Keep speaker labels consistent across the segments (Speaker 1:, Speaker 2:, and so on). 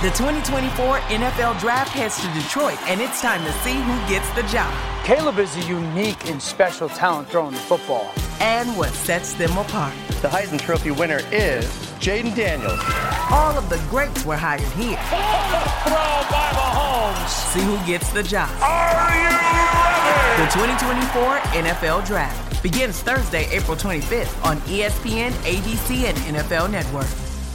Speaker 1: The 2024 NFL Draft heads to Detroit, and it's time to see who gets the job.
Speaker 2: Caleb is a unique and special talent throwing the football.
Speaker 1: And what sets them apart.
Speaker 3: The Heisman Trophy winner is Jaden Daniels.
Speaker 1: All of the greats were hired here.
Speaker 4: Throw by Mahomes.
Speaker 1: See who gets the job.
Speaker 4: Are you ready?
Speaker 1: The 2024 NFL Draft begins Thursday, April 25th on ESPN, ABC, and NFL Network.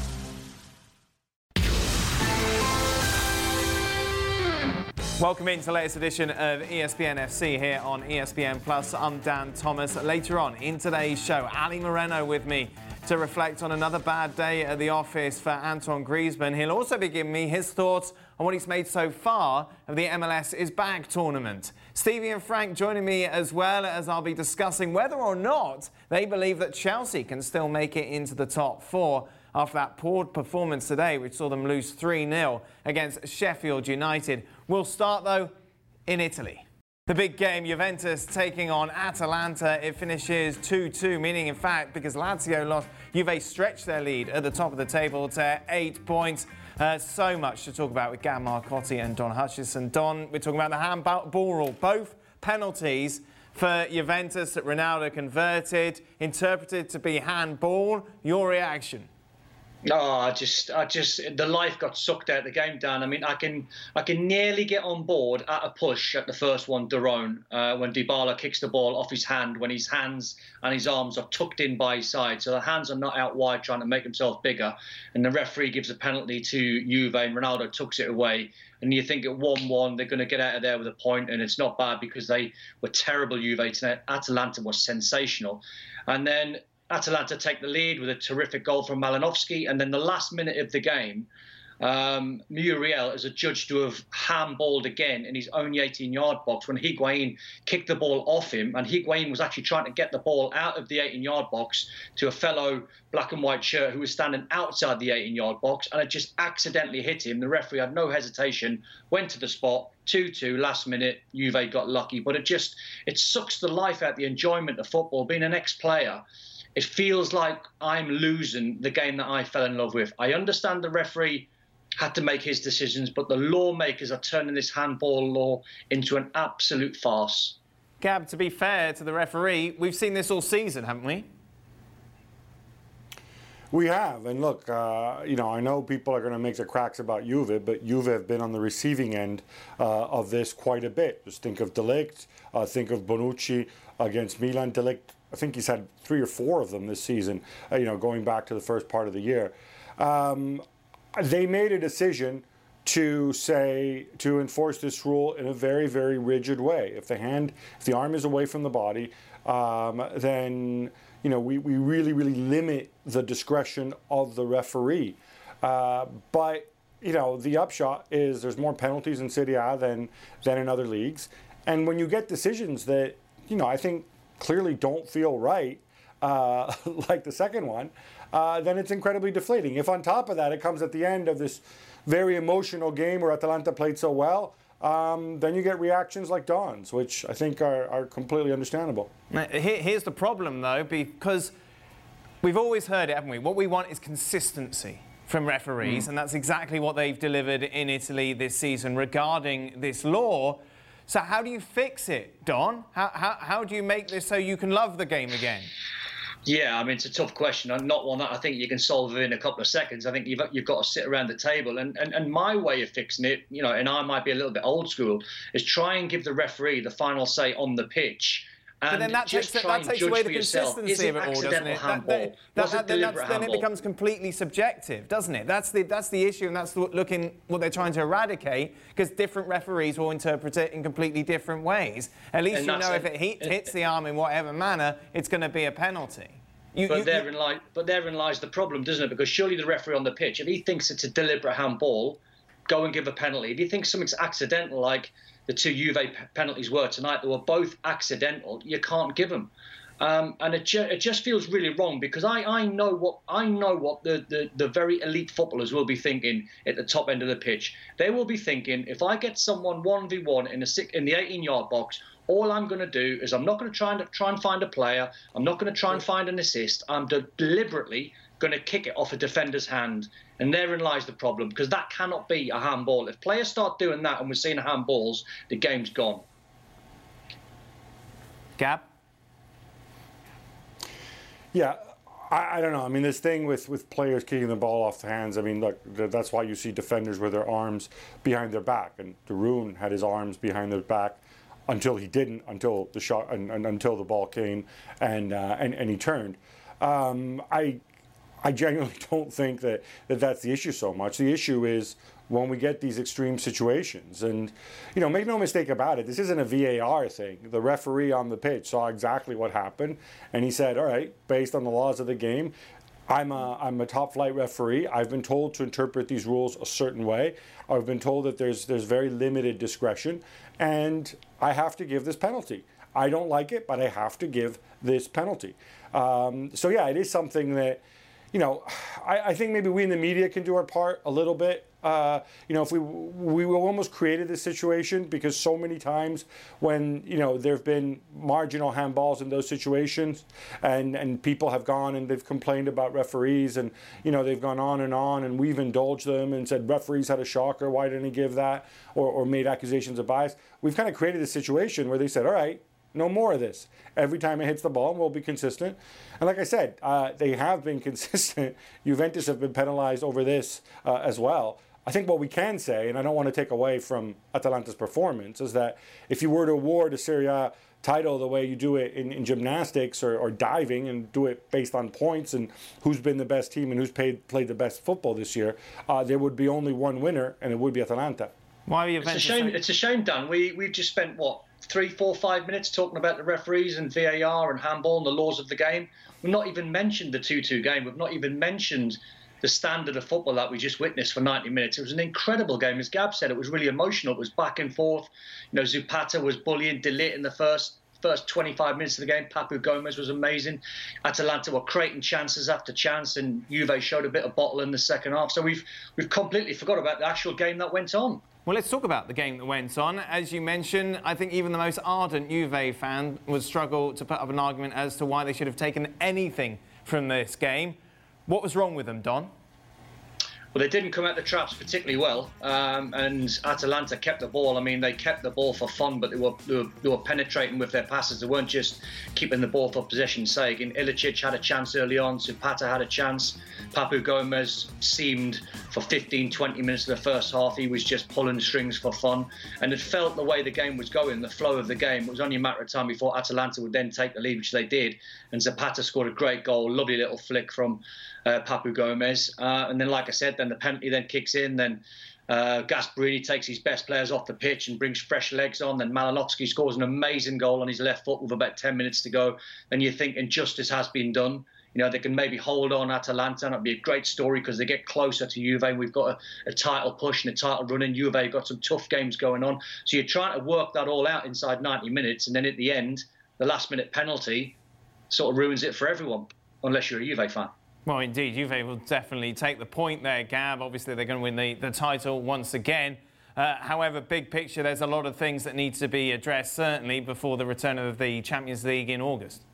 Speaker 5: Welcome into the latest edition of ESPN FC here on ESPN Plus. I'm Dan Thomas. Later on in today's show, Ali Moreno with me to reflect on another bad day at the office for Antoine Griezmann. He'll also be giving me his thoughts on what he's made so far of the MLS is Back tournament. Stevie and Frank joining me as well, as I'll be discussing whether or not they believe that Chelsea can still make it into the top four after that poor performance today, which saw them lose 3-0 against Sheffield United. We'll start, though, in Italy. The big game, Juventus taking on Atalanta. It finishes 2-2, meaning, in fact, because Lazio lost, Juve stretched their lead at the top of the table to 8 points. So much to talk about with Gab Marcotti and Don Hutchison. Don, we're talking about the handball rule. Both penalties for Juventus that Ronaldo converted, interpreted to be handball. Your reaction?
Speaker 6: No, I just, the life got sucked out of the game, Dan. I mean, I can nearly get on board at a push at the first one, Daron, when Dybala kicks the ball off his hand, when his hands and his arms are tucked in by his side. So the hands are not out wide trying to make himself bigger. And the referee gives a penalty to Juve and Ronaldo tucks it away. And you think at 1-1, they're going to get out of there with a point. And it's not bad because they were terrible, Juve tonight. Atalanta was sensational. And then Atalanta take the lead with a terrific goal from Malinovskyi. And then the last minute of the game, Muriel is adjudged to have handballed again in his own 18-yard box when Higuain kicked the ball off him. And Higuain was actually trying to get the ball out of the 18-yard box to a fellow black and white shirt who was standing outside the 18-yard box. And it just accidentally hit him. The referee had no hesitation, went to the spot, 2-2, last minute, Juve got lucky. But it sucks the life out the enjoyment of football. Being an ex-player, it feels like I'm losing the game that I fell in love with. I understand the referee had to make his decisions, but the lawmakers are turning this handball law into an absolute farce.
Speaker 5: Gab, to be fair to the referee, we've seen this all season, haven't we?
Speaker 7: We have, and look, I know people are going to make the cracks about Juve, but Juve have been on the receiving end of this quite a bit. Just think of De Ligt, think of Bonucci against Milan. De Ligt, I think he's had 3 or 4 of them this season, going back to the first part of the year. They made a decision to enforce this rule in a very, very rigid way. If the arm is away from the body, then, we really, really limit the discretion of the referee. But, the upshot is there's more penalties in Serie A than in other leagues. And when you get decisions that, I think clearly don't feel right, like the second one, then it's incredibly deflating. If on top of that it comes at the end of this very emotional game where Atalanta played so well, then you get reactions like Don's, which I think are completely understandable.
Speaker 5: Here's the problem, though, because we've always heard it, haven't we? What we want is consistency from referees, and that's exactly what they've delivered in Italy this season regarding this law. So how do you fix it, Don? How do you make this so you can love the game again?
Speaker 6: Yeah, I mean, it's a tough question, and not one that I think you can solve in a couple of seconds. I think you've got to sit around the table. And my way of fixing it, and I might be a little bit old school, is try and give the referee the final say on the pitch.
Speaker 5: But then that takes away the consistency of it all, doesn't it? Then it becomes completely subjective, doesn't it? That's the issue, and that's what they're trying to eradicate, because different referees will interpret it in completely different ways. At least if it hits the arm in whatever manner, it's going to be a penalty.
Speaker 6: Therein lies the problem, doesn't it? Because surely the referee on the pitch, if he thinks it's a deliberate handball, go and give a penalty. If he thinks something's accidental, like the 2 Juve penalties were tonight, they were both accidental, you can't give them. And it just feels really wrong, because I know what the very elite footballers will be thinking at the top end of the pitch. They will be thinking, if I get someone 1v1 in the 18-yard box, All I'm going to do is I'm not going to try and find a player. I'm not going to try and find an assist. I'm deliberately going to kick it off a defender's hand. And therein lies the problem, because that cannot be a handball. If players start doing that and we're seeing handballs, the game's gone.
Speaker 5: Gab?
Speaker 7: Yeah, I don't know. I mean, this thing with players kicking the ball off the hands, I mean, look, that's why you see defenders with their arms behind their back. And de Roon had his arms behind his back until he didn't, until the shot, and until the ball came and he turned. I genuinely don't think that that's the issue so much. The issue is when we get these extreme situations. And, make no mistake about it, this isn't a VAR thing. The referee on the pitch saw exactly what happened, and he said, all right, based on the laws of the game, I'm a top-flight referee. I've been told to interpret these rules a certain way. I've been told that there's very limited discretion, and I have to give this penalty. I don't like it, but I have to give this penalty. So, yeah, it is something that, I think maybe we in the media can do our part a little bit. If we almost created this situation, because so many times when, there have been marginal handballs in those situations and people have gone and they've complained about referees and, they've gone on and we've indulged them and said referees had a shocker, why didn't he give that, or made accusations of bias. We've kind of created a situation where they said, all right, no more of this. Every time it hits the ball, we'll be consistent. And like I said, they have been consistent. Juventus have been penalized over this as well. I think what we can say, and I don't want to take away from Atalanta's performance, is that if you were to award a Serie A title the way you do it in gymnastics or diving, and do it based on points and who's been the best team and who's played the best football this year, there would be only one winner, and it would be Atalanta.
Speaker 5: Why are you?
Speaker 6: It's a shame, Dan. We've just spent 3, 4, 5 minutes talking about the referees and VAR and handball and the laws of the game. We've not even mentioned the 2-2 game. We've not even mentioned the standard of football that we just witnessed for 90 minutes. It was an incredible game. As Gab said, it was really emotional. It was back and forth. Zapata was bullying De Ligt in the first 25 minutes of the game. Papu Gomez was amazing. Atalanta were creating chances after chance, and Juve showed a bit of bottle in the second half. So we've completely forgot about the actual game that went on.
Speaker 5: Well, let's talk about the game that went on. As you mentioned, I think even the most ardent Juve fan would struggle to put up an argument as to why they should have taken anything from this game. What was wrong with them, Don?
Speaker 6: Well, they didn't come at the traps particularly well, and Atalanta kept the ball. I mean, they kept the ball for fun, but they were penetrating with their passes. They weren't just keeping the ball for possession's sake. And Ilicic had a chance early on. Zapata had a chance. Papu Gomez seemed for 15, 20 minutes of the first half, he was just pulling strings for fun. And it felt the way the game was going, the flow of the game. It was only a matter of time before Atalanta would then take the lead, which they did. And Zapata scored a great goal, lovely little flick from Papu Gomez. And then, like I said, then the penalty then kicks in. Then Gasperini takes his best players off the pitch and brings fresh legs on. Then Malinovskyi scores an amazing goal on his left foot with about 10 minutes to go. Then you think injustice has been done. They can maybe hold on Atalanta, and it'll be a great story because they get closer to Juve. We've got a title push and a title run in. Juve got some tough games going on. So you're trying to work that all out inside 90 minutes. And then at the end, the last-minute penalty sort of ruins it for everyone, unless you're a Juve fan.
Speaker 5: Well, indeed, Juve will definitely take the point there, Gab. Obviously, they're going to win the title once again. However, big picture, there's a lot of things that need to be addressed, certainly, before the return of the Champions League in August.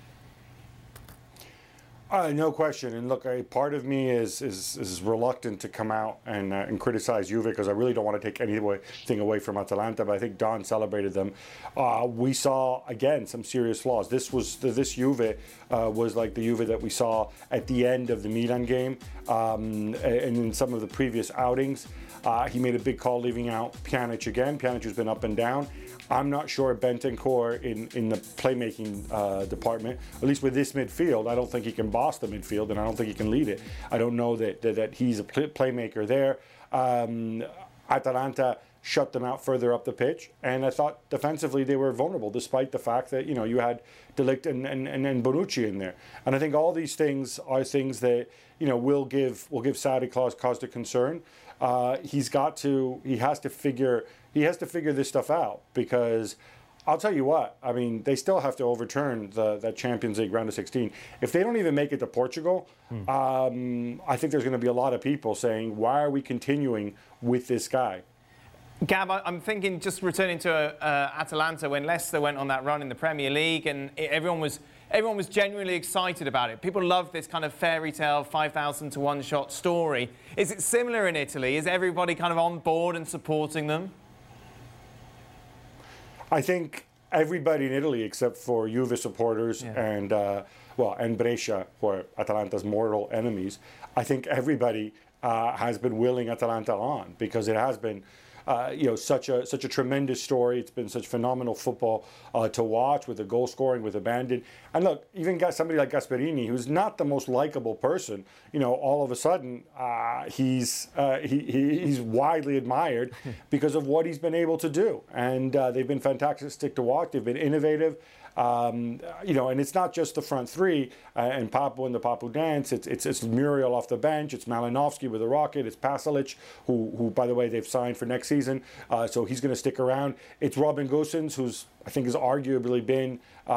Speaker 7: No question. And look, a part of me is reluctant to come out and criticize Juve because I really don't want to take anything away from Atalanta. But I think Don celebrated them. We saw again some serious flaws. This Juve was like the Juve that we saw at the end of the Milan game and in some of the previous outings. He made a big call leaving out Pjanic again. Pjanic has been up and down. I'm not sure Bentancur in the playmaking department, at least with this midfield, I don't think he can boss the midfield, and I don't think he can lead it. I don't know that he's a playmaker there. Atalanta shut them out further up the pitch, and I thought defensively they were vulnerable, despite the fact that you had De Ligt and Bonucci in there. And I think all these things are things that will give Sarri cause to concern. He has to figure this stuff out, because I'll tell you what, I mean, they still have to overturn that Champions League round of 16. If they don't even make it to Portugal, I think there's going to be a lot of people saying, why are we continuing with this guy?
Speaker 5: Gab, I'm thinking just returning to Atalanta when Leicester went on that run in the Premier League, and everyone was genuinely excited about it. People love this kind of fairy tale 5,000 to 1 shot story. Is it similar in Italy? Is everybody kind of on board and supporting them?
Speaker 7: I think everybody in Italy, except for Juve supporters and Brescia, who are Atalanta's mortal enemies, I think everybody has been willing Atalanta on, because it has been such a tremendous story. It's been such phenomenal football to watch, with the goal scoring, with abandon. And look, even got somebody like Gasperini, who's not the most likable person, all of a sudden he's widely admired because of what he's been able to do. And they've been fantastic to watch. They've been innovative. And it's not just the front three and Papu and the Papu dance. It's Muriel off the bench. It's Malinovsky with a rocket. It's Pasalic, who by the way, they've signed for next season. So he's going to stick around. It's Robin Gosens, who's I think has arguably been,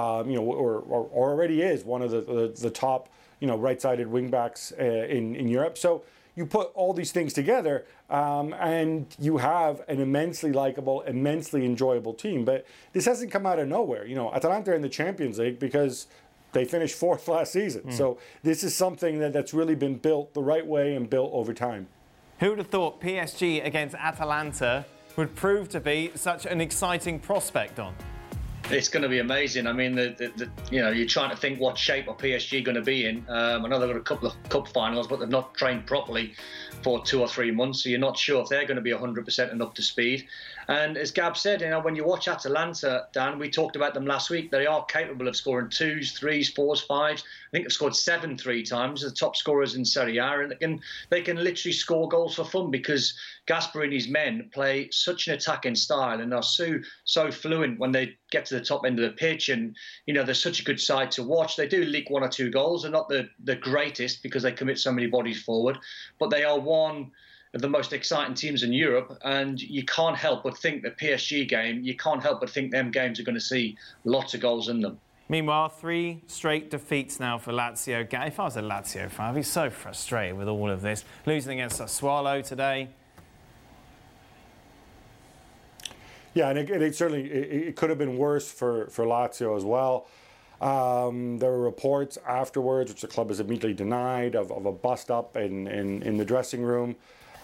Speaker 7: or already is one of the top, right-sided wingbacks in Europe. So you put all these things together, and you have an immensely likable, immensely enjoyable team. But this hasn't come out of nowhere. Atalanta are in the Champions League because they finished 4th last season. So this is something that's really been built the right way and built over time.
Speaker 5: Who would have thought PSG against Atalanta would prove to be such an exciting prospect, Don?
Speaker 6: It's going to be amazing. I mean, you're trying to think what shape are PSG going to be in. I know they've got a couple of cup finals, but they've not trained properly for 2 or 3 months, so you're not sure if they're going to be 100% and up to speed. And as Gab said, when you watch Atalanta, Dan, we talked about them last week. They are capable of scoring 2s, 3s, 4s, 5s. I think they've scored 7 3 times. They're the top scorers in Serie A, and they can literally score goals for fun because Gasperini's men play such an attacking style and are so fluent when they get to the top end of the pitch. And they're such a good side to watch. They do leak 1 or 2 goals. They're not the greatest because they commit so many bodies forward, but they are one of the most exciting teams in Europe, and you can't help but think the PSG game, you can't help but think them games are going to see lots of goals in them.
Speaker 5: Meanwhile, 3 straight defeats now for Lazio. If I was a Lazio fan, I'd be so frustrated with all of this. Losing against Sassuolo today.
Speaker 7: Yeah, and it certainly it could have been worse for Lazio as well. There were reports afterwards, which the club has immediately denied, of a bust-up in the dressing room.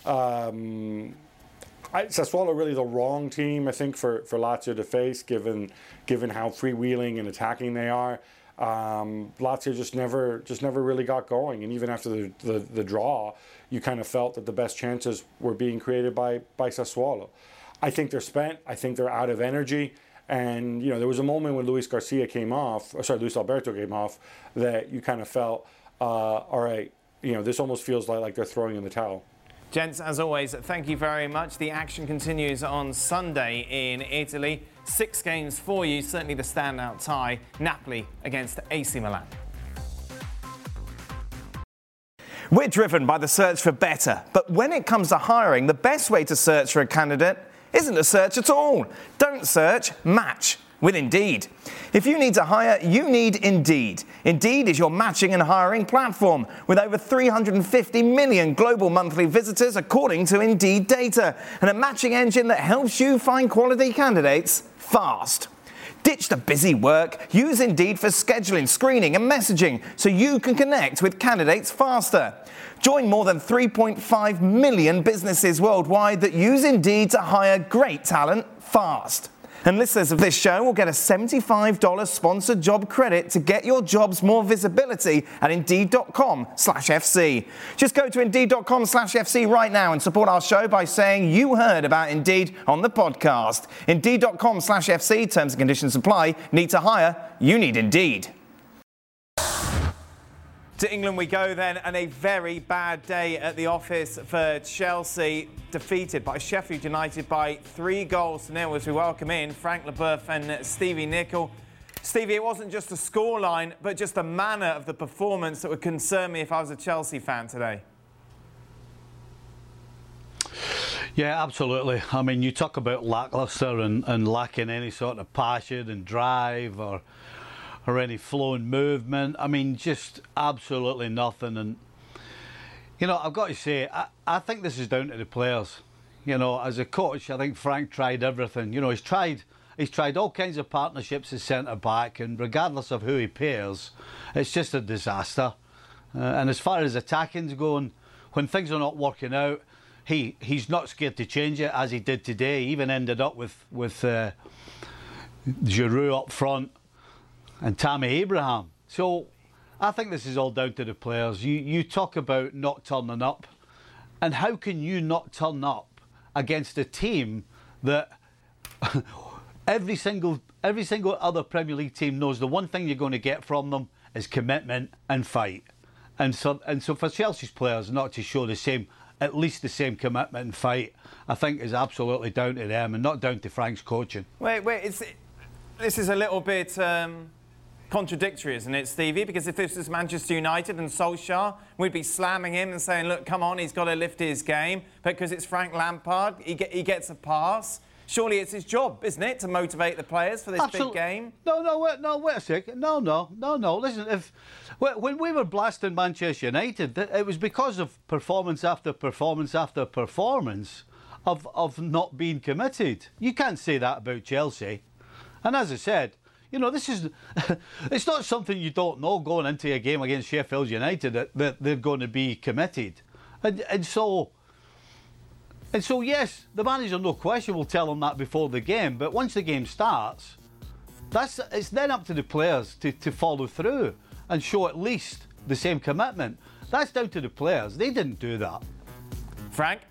Speaker 7: Sassuolo really the wrong team, I think, for Lazio to face, given how freewheeling and attacking they are. Lazio just never really got going, and even after the draw, you kind of felt that the best chances were being created by Sassuolo. I think they're spent. I think they're out of energy. And, there was a moment when Luis Alberto came off, that you kind of felt, all right, this almost feels like they're throwing in the towel.
Speaker 5: Gents, as always, thank you very much. The action continues on Sunday in Italy. 6 games for you, certainly the standout tie, Napoli against AC Milan. We're driven by the search for better, but when it comes to hiring, the best way to search for a candidate isn't to search at all. Don't search, match with Indeed. If you need to hire, you need Indeed. Indeed is your matching and hiring platform with over 350 million global monthly visitors according to Indeed data, and a matching engine that helps you find quality candidates fast. Ditch the busy work. Use Indeed for scheduling, screening and messaging so you can connect with candidates faster. Join more than 3.5 million businesses worldwide that use Indeed to hire great talent fast. And listeners of this show will get a $75 sponsored job credit to get your jobs more visibility at Indeed.com/FC. Just go to Indeed.com/FC right now and support our show by saying you heard about Indeed on the podcast. Indeed.com/FC, terms and conditions apply. Need to hire? You need Indeed. To England we go then, and a very bad day at the office for Chelsea, defeated by Sheffield United by 3-0 as we welcome in Frank Leboeuf and Stevie Nicol. Stevie, it wasn't just the scoreline, but just the manner of the performance that would concern me if I was a Chelsea fan today.
Speaker 8: Yeah, absolutely. I mean, you talk about lacklustre and lacking any sort of passion and drive or any flowing movement. I mean, just absolutely nothing. And, I've got to say, I think this is down to the players. You know, as a coach, I think Frank tried everything. You know, he's tried all kinds of partnerships as centre-back, and regardless of who he pairs, it's just a disaster. And as far as attacking's going, when things are not working out, he's not scared to change it, as he did today. He even ended up with Giroud up front and Tammy Abraham. So I think this is all down to the players. You talk about not turning up, and how can you not turn up against a team that every single other Premier League team knows the one thing you're going to get from them is commitment and fight. And so for Chelsea's players not to show at least the same commitment and fight, I think is absolutely down to them and not down to Frank's coaching.
Speaker 5: Wait, this is a little bit contradictory, isn't it, Stevie? Because if this was Manchester United and Solskjaer, we'd be slamming him and saying, look, come on, he's got to lift his game. But because it's Frank Lampard, he gets a pass. Surely it's his job, isn't it, to motivate the players for this big game?
Speaker 8: No, wait a second. No. Listen, when we were blasting Manchester United, it was because of performance after performance after performance of not being committed. You can't say that about Chelsea. And as I said, you know, it's not something you don't know going into a game against Sheffield United that they're going to be committed. And so yes, the manager, no question, will tell them that before the game. But once the game starts, it's then up to the players to follow through and show at least the same commitment. That's down to the players. They didn't do that.
Speaker 5: Frank?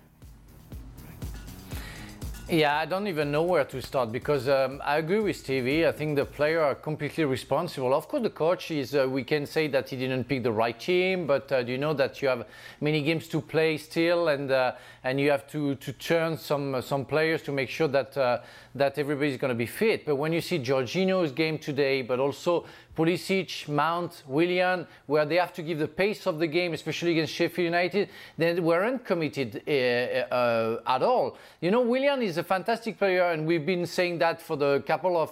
Speaker 9: Yeah, I don't even know where to start because I agree with Stevie. I think the players are completely responsible. Of course, the coach is, we can say that he didn't pick the right team, but you know that you have many games to play still, and you have to turn some players to make sure that everybody's going to be fit. But when you see Jorginho's game today, but also Pulisic, Mount, Willian, where they have to give the pace of the game, especially against Sheffield United, they weren't committed at all. You know, Willian is a fantastic player, and we've been saying that for the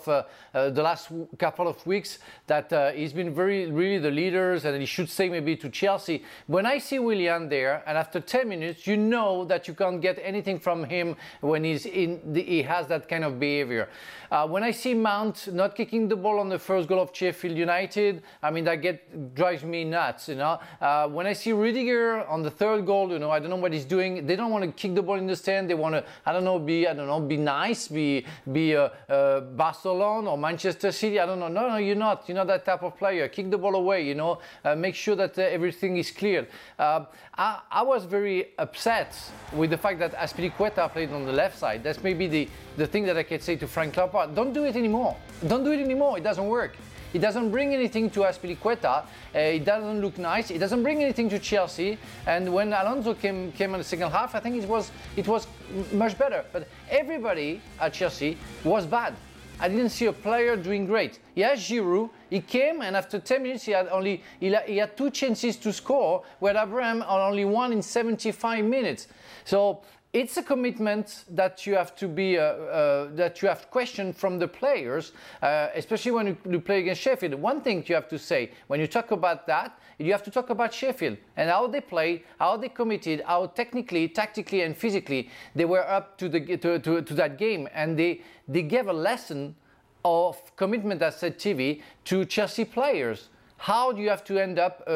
Speaker 9: last couple of weeks, that he's been really the leaders, and he should stay maybe to Chelsea. When I see Willian there, and after 10 minutes, you know that you can't get anything from him when he has that kind of behavior. When I see Mount not kicking the ball on the first goal of Sheffield United, I mean, that drives me nuts, you know. When I see Rüdiger on the third goal, you know, I don't know what he's doing. They don't want to kick the ball in the stand. They want to, be nice, be Barcelona or Manchester City. I don't know. No, you're not. You're not that type of player. Kick the ball away, you know. Make sure that everything is cleared. I was very upset with the fact that Azpilicueta played on the left side. That's maybe the thing that I can say to Frank Lampard. Don't do it anymore. Don't do it anymore. It doesn't work. It doesn't bring anything to Azpilicueta. It doesn't look nice. It doesn't bring anything to Chelsea. And when Alonso came in the second half, I think it was much better. But everybody at Chelsea was bad. I didn't see a player doing great. Yes, Giroud, he came, and after 10 minutes he had 2 chances to score, where Abraham had only 1 in 75 minutes. So it's a commitment that you have to be that you have questioned from the players, especially when you play against Sheffield. One thing you have to say when you talk about that, you have to talk about Sheffield and how they played, how they committed, how technically, tactically, and physically they were up to that game, and they gave a lesson of commitment, as said TV, to Chelsea players. How do you have to end up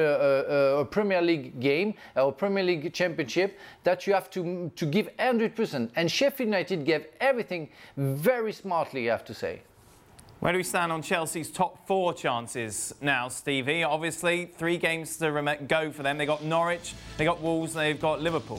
Speaker 9: a Premier League game or Premier League championship that you have to give 100%? And Sheffield United gave everything very smartly, I have to say.
Speaker 5: Where do we stand on Chelsea's top 4 chances now, Stevie? Obviously, 3 games to go for them. They got Norwich, they got Wolves, they've got Liverpool.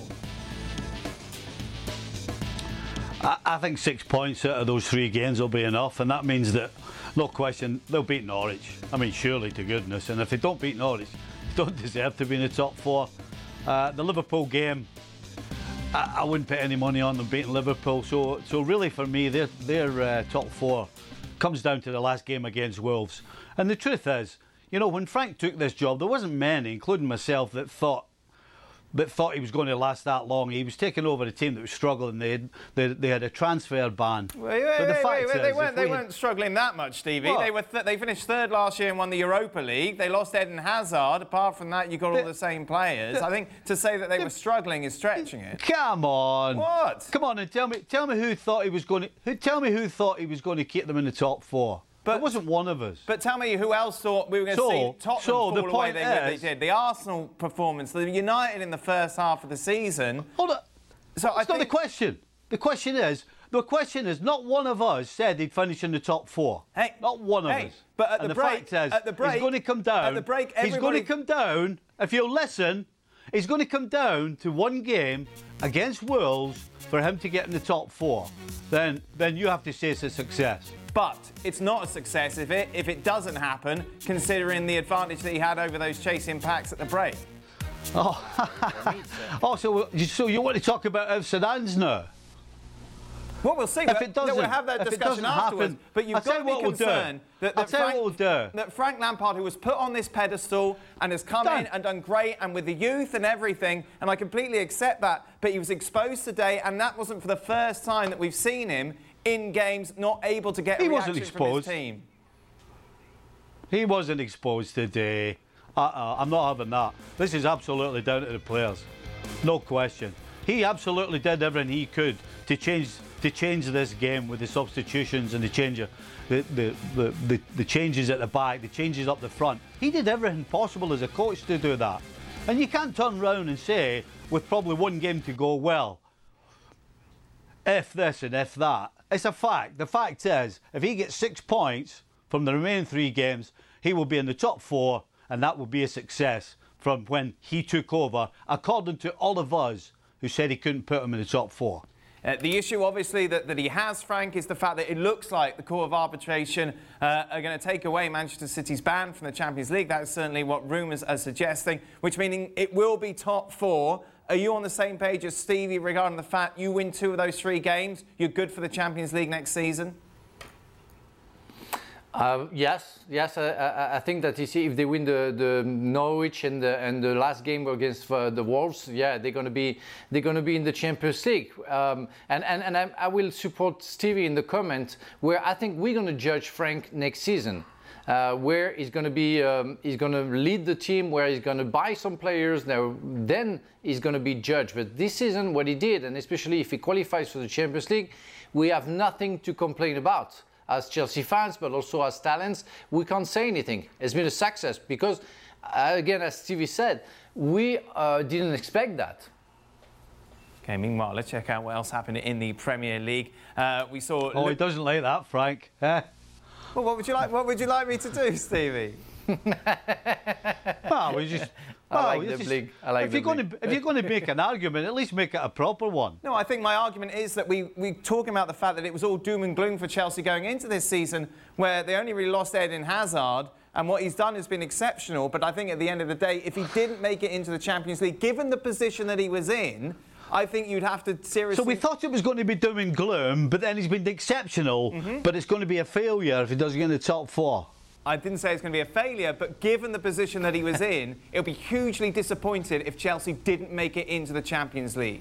Speaker 8: I think 6 points out of those 3 games will be enough, and that means that, no question, they'll beat Norwich. I mean, surely to goodness. And if they don't beat Norwich, they don't deserve to be in the top 4. The Liverpool game, I wouldn't put any money on them beating Liverpool. So really for me, their top 4 comes down to the last game against Wolves. And the truth is, you know, when Frank took this job, there wasn't many, including myself, that thought that thought he was going to last that long. He was taking over a team that was struggling. They had a transfer ban.
Speaker 5: Wait, they weren't struggling that much, Stevie. They finished third last year and won the Europa League. They lost Eden Hazard. Apart from that, you got all the same players. I think to say that they were struggling is stretching it.
Speaker 8: Come on.
Speaker 5: What?
Speaker 8: Come on and tell me who thought he was going to. Tell me who thought he was going to keep them in the top 4. But it wasn't one of us.
Speaker 5: But tell me who else thought we were going to see Tottenham fall away they did. The Arsenal performance, the United in the first half of the season.
Speaker 8: Hold on. That's not the question. The question is not one of us said he'd finish in the top 4.
Speaker 5: Hey,
Speaker 8: not one of us.
Speaker 5: But at the break,
Speaker 8: he's going to come down.
Speaker 5: At the break,
Speaker 8: he's going to come down. If you'll listen, he's going to come down to one game against Wolves for him to get in the top 4. Then you have to say it's a success.
Speaker 5: But it's not a success if it doesn't happen, considering the advantage that he had over those chasing packs at the break.
Speaker 8: So you want to talk about Sedan's now?
Speaker 5: Well, we'll see. We'll have that discussion afterwards. But you've got to be concerned that Frank Lampard, who was put on this pedestal and has come in and done great, and with the youth and everything, and I completely accept that, but he was exposed today, and that wasn't for the first time that we've seen him in games not able to get a reaction from his team.
Speaker 8: He wasn't exposed today. I'm not having that. This is absolutely down to the players. No question. He absolutely did everything he could to change this game with the substitutions and the changes at the back, the changes up the front. He did everything possible as a coach to do that. And you can't turn around and say, with probably one game to go, well, if this and if that. It's a fact. The fact is, if he gets 6 points from the remaining 3 games, he will be in the top 4, and that will be a success from when he took over, according to all of us who said he couldn't put him in the top 4.
Speaker 5: The issue, obviously, that he has, Frank, is the fact that it looks like the Court of Arbitration are going to take away Manchester City's ban from the Champions League. That is certainly what rumours are suggesting, which meaning it will be top 4. Are you on the same page as Stevie regarding the fact you win 2 of those 3 games, you're good for the Champions League next season?
Speaker 9: Yes. I think that if they win the Norwich and the last game against the Wolves, they're going to be in the Champions League. And I will support Stevie in the comment where I think we're going to judge Frank next season. Where he's going to be, he's going to lead the team, where he's going to buy some players. Then he's going to be judged. But this season, what he did, and especially if he qualifies for the Champions League, we have nothing to complain about. As Chelsea fans, but also as talents, we can't say anything. It's been a success because, again, as Stevie said, we didn't expect that.
Speaker 5: Okay, meanwhile, let's check out what else happened in the Premier League. We saw...
Speaker 8: Oh, he doesn't like that, Frank. Well,
Speaker 5: what would you like me to do, Stevie?
Speaker 8: Well, we just...
Speaker 9: I like the league.
Speaker 8: If you're going to make an argument, at least make it a proper one.
Speaker 5: No, I think my argument is that we're talking about the fact that it was all doom and gloom for Chelsea going into this season, where they only really lost Eden Hazard, and what he's done has been exceptional. But I think at the end of the day, if he didn't make it into the Champions League, given the position that he was in, I think you'd have to seriously...
Speaker 8: So we thought it was going to be doom and gloom, but then he's been exceptional, but it's going to be a failure if he doesn't get in the top 4.
Speaker 5: I didn't say it's going to be a failure, but given the position that he was in, it'll be hugely disappointed if Chelsea didn't make it into the Champions League.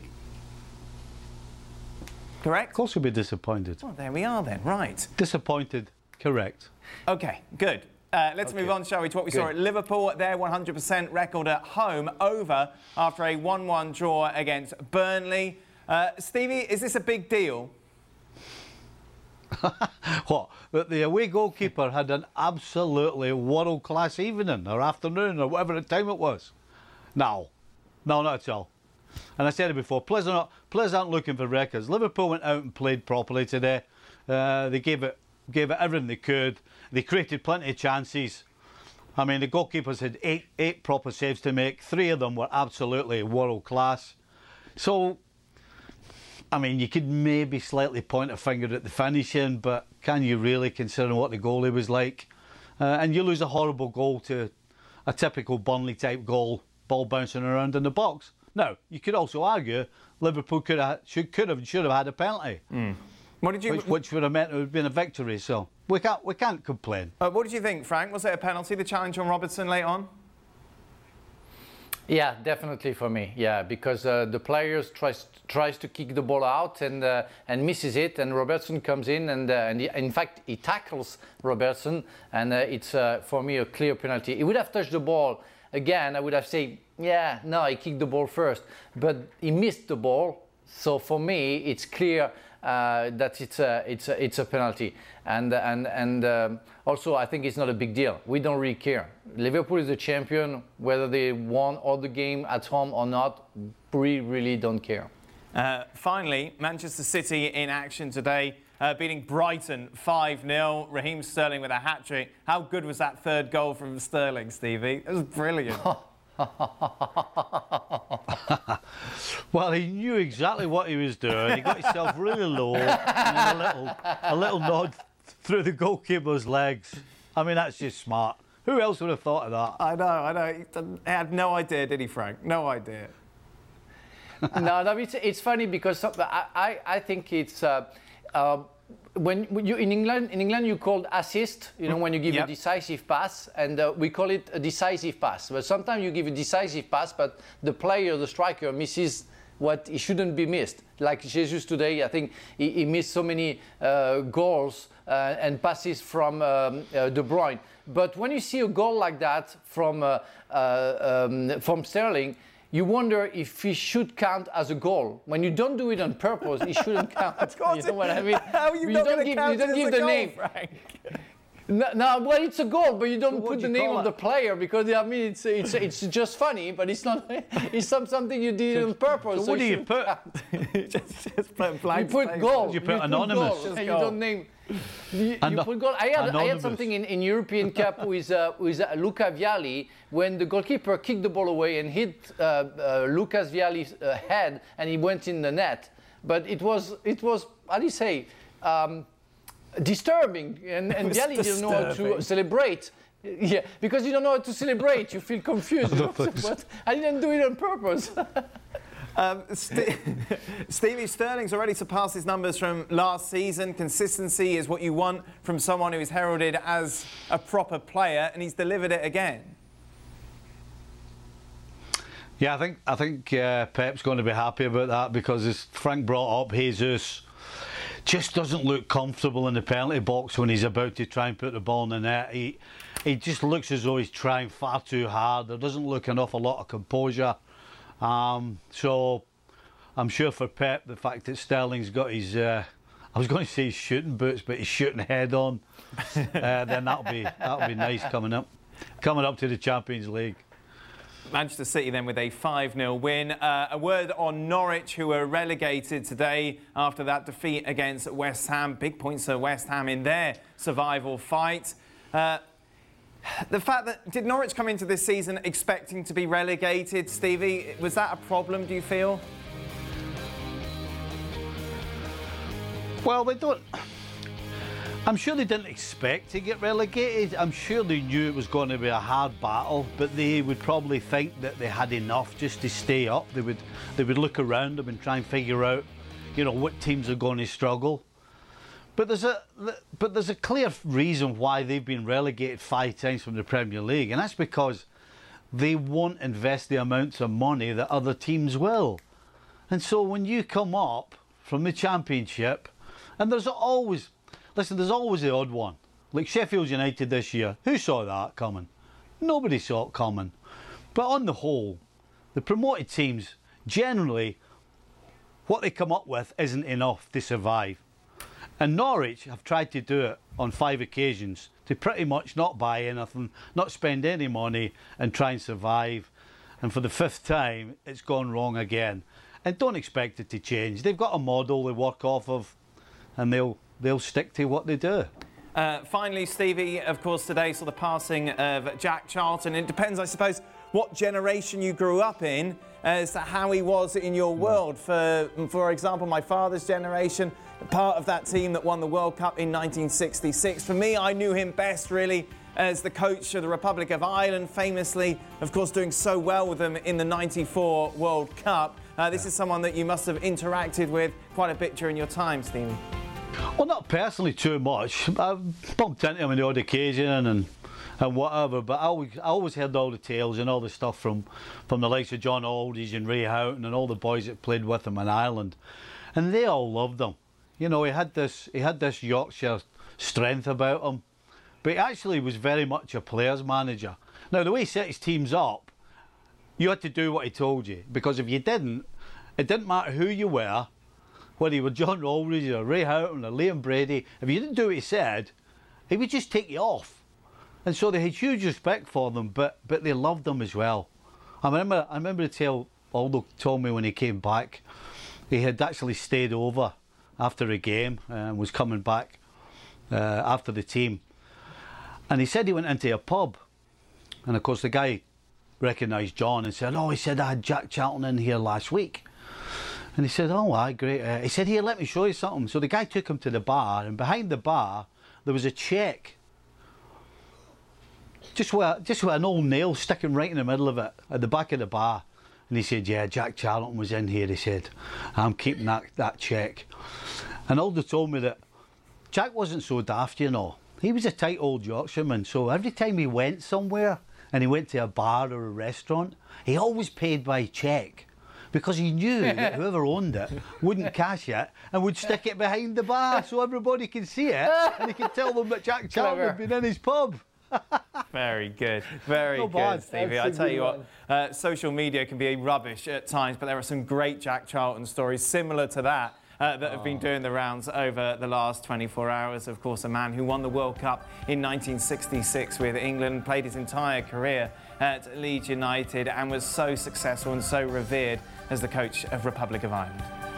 Speaker 5: Correct?
Speaker 8: Of course we'll be disappointed.
Speaker 5: Well, there we are then, right.
Speaker 8: Disappointed, correct.
Speaker 5: OK, good. Let's move on, shall we, to what we saw at Liverpool. Their 100% record at home over after a 1-1 draw against Burnley. Stevie, is this a big deal?
Speaker 8: What? That the away goalkeeper had an absolutely world-class evening or afternoon or whatever time it was? No, not at all. And I said it before, players aren't looking for records. Liverpool went out and played properly today. They gave it everything they could. They created plenty of chances. I mean, the goalkeepers had eight proper saves to make. 3 of them were absolutely world-class. So... I mean, you could maybe slightly point a finger at the finishing, but can you really, considering what the goalie was like? And you lose a horrible goal to a typical Burnley-type goal, ball bouncing around in the box. Now, you could also argue Liverpool should have had a penalty, which would have meant it would have been a victory. So we can't complain.
Speaker 5: What did you think, Frank? Was it a penalty, the challenge on Robertson late on?
Speaker 9: Yeah, definitely for me. Yeah, because the players tries to kick the ball out and misses it, and Robertson comes in and in fact he tackles Robertson, and it's for me a clear penalty. He would have touched the ball again. I would have said, yeah, no, he kicked the ball first, but he missed the ball. So for me, it's clear that it's a penalty, and also I think it's not a big deal. We don't really care. Liverpool is the champion, whether they won all the game at home or not. We really don't care.
Speaker 5: Finally, Manchester City in action today, beating Brighton 5-0. Raheem Sterling with a hat-trick. How good was that third goal from Sterling, Stevie? It was brilliant.
Speaker 8: Well, he knew exactly what he was doing. He got himself really low, and then a little nod through the goalkeeper's legs. I mean, that's just smart. Who else would have thought of that?
Speaker 5: I know. He had no idea, did he, Frank? No idea.
Speaker 9: No, it's funny because I think it's when you in England you call assist, when you give a decisive pass, and we call it a decisive pass. But sometimes you give a decisive pass, but the player, the striker, misses what he shouldn't be missed. Like Jesus today, I think he missed so many goals and passes from De Bruyne. But when you see a goal like that from Sterling, you wonder if he should count as a goal. When you don't do it on purpose, it shouldn't count.
Speaker 5: Of course,
Speaker 9: you know what I mean?
Speaker 5: How are you not going to count
Speaker 9: you don't
Speaker 5: it
Speaker 9: give
Speaker 5: as
Speaker 9: the
Speaker 5: a goal,
Speaker 9: name.
Speaker 5: Frank?
Speaker 9: No, well, it's a goal, but you don't put the name of the
Speaker 8: it?
Speaker 9: player because I mean it's just funny, but it's not. It's something you did on purpose.
Speaker 8: So what do you put?
Speaker 5: just put blank.
Speaker 9: You put goal.
Speaker 8: You put anonymous.
Speaker 9: Goal, and you don't name. You put goal. I had something in European Cup with Luca Vialli when the goalkeeper kicked the ball away and hit Lucas Vialli's head, and he went in the net. But it was how do you say? Disturbing, and Vialli didn't know how to celebrate. Yeah, because you don't know how to celebrate, you feel confused. But I didn't do it on purpose.
Speaker 5: Stevie, Sterling's already surpassed his numbers from last season. Consistency is what you want from someone who is heralded as a proper player, and he's delivered it again.
Speaker 8: Yeah, I think Pep's going to be happy about that because, as Frank brought up, Jesus just doesn't look comfortable in the penalty box when he's about to try and put the ball in the net. He just looks as though he's trying far too hard. There doesn't look an awful lot of composure. So I'm sure for Pep, the fact that Sterling's got his, I was going to say his shooting boots, but his shooting head on, then that'll be nice coming up to the Champions League.
Speaker 5: Manchester City then with a 5-0 win. A word on Norwich, who were relegated today after that defeat against West Ham. Big points for West Ham in their survival fight. The fact that, did Norwich come into this season expecting to be relegated, Stevie? Was that a problem, do you feel?
Speaker 8: Well, I'm sure they didn't expect to get relegated. I'm sure they knew it was going to be a hard battle, but they would probably think that they had enough just to stay up. They would look around them and try and figure out, what teams are going to struggle. But there's a clear reason why they've been relegated 5 times from the Premier League, and that's because they won't invest the amounts of money that other teams will. And so when you come up from the Championship, and there's always the odd one. Like Sheffield United this year. Who saw that coming? Nobody saw it coming. But on the whole, the promoted teams, generally, what they come up with isn't enough to survive. And Norwich have tried to do it on 5 occasions to pretty much not buy anything, not spend any money and try and survive. And for the 5th time, it's gone wrong again. And don't expect it to change. They've got a model they work off of, and they'll stick to what they do.
Speaker 5: Finally, Stevie, of course, today saw the passing of Jack Charlton. It depends, I suppose, what generation you grew up in as to how he was in your world. For example, my father's generation, part of that team that won the World Cup in 1966. For me, I knew him best, really, as the coach of the Republic of Ireland, famously, of course, doing so well with them in the '94 World Cup. This is someone that you must have interacted with quite a bit during your time, Stevie.
Speaker 8: Well, not personally too much. I've bumped into him on the odd occasion, and and whatever. But I always heard all the tales and all the stuff from the likes of John Aldridge and Ray Houghton and all the boys that played with him in Ireland, and they all loved him. You know, he had this Yorkshire strength about him, but he actually was very much a player's manager. Now, the way he set his teams up, you had to do what he told you, because if you didn't, it didn't matter who you were, whether you were John Aldridge or Ray Houghton or Liam Brady. If you didn't do what he said, he would just take you off. And so they had huge respect for them, but they loved them as well. I remember the tale Aldo told me when he came back. He had actually stayed over after a game and was coming back after the team. And he said he went into a pub. And of course the guy recognised John and said, "Oh," he said, "I had Jack Charlton in here last week." And he said, "Oh, aye, great." He said, "Here, let me show you something." So the guy took him to the bar, and behind the bar there was a cheque. Just with an old nail sticking right in the middle of it, at the back of the bar. And he said, "Yeah, Jack Charlton was in here," he said. "I'm keeping that cheque." And Aldo told me that Jack wasn't so daft, you know. He was a tight old Yorkshireman, so every time he went somewhere, and he went to a bar or a restaurant, he always paid by cheque, because he knew that whoever owned it wouldn't cash it and would stick it behind the bar so everybody could see it and he could tell them that Jack Charlton had been in his pub.
Speaker 5: Very good, very good,
Speaker 8: bad.
Speaker 5: Stevie. I tell you what, social media can be rubbish at times, but there are some great Jack Charlton stories similar to that that have been doing the rounds over the last 24 hours. Of course, a man who won the World Cup in 1966 with England, played his entire career at Leeds United and was so successful and so revered as the coach of Republic of Ireland.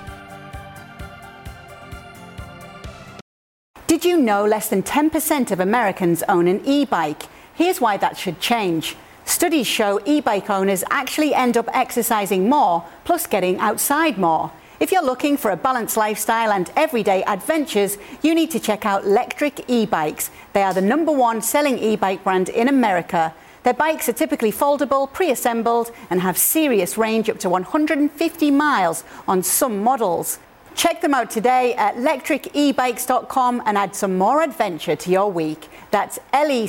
Speaker 10: Did you know less than 10% of Americans own an e-bike? Here's why that should change. Studies show e-bike owners actually end up exercising more, plus getting outside more. If you're looking for a balanced lifestyle and everyday adventures, you need to check out Lectric e-bikes. They are the #1 selling e-bike brand in America. Their bikes are typically foldable, pre-assembled, and have serious range up to 150 miles on some models. Check them out today at lectricebikes.com and add some more adventure to your week. That's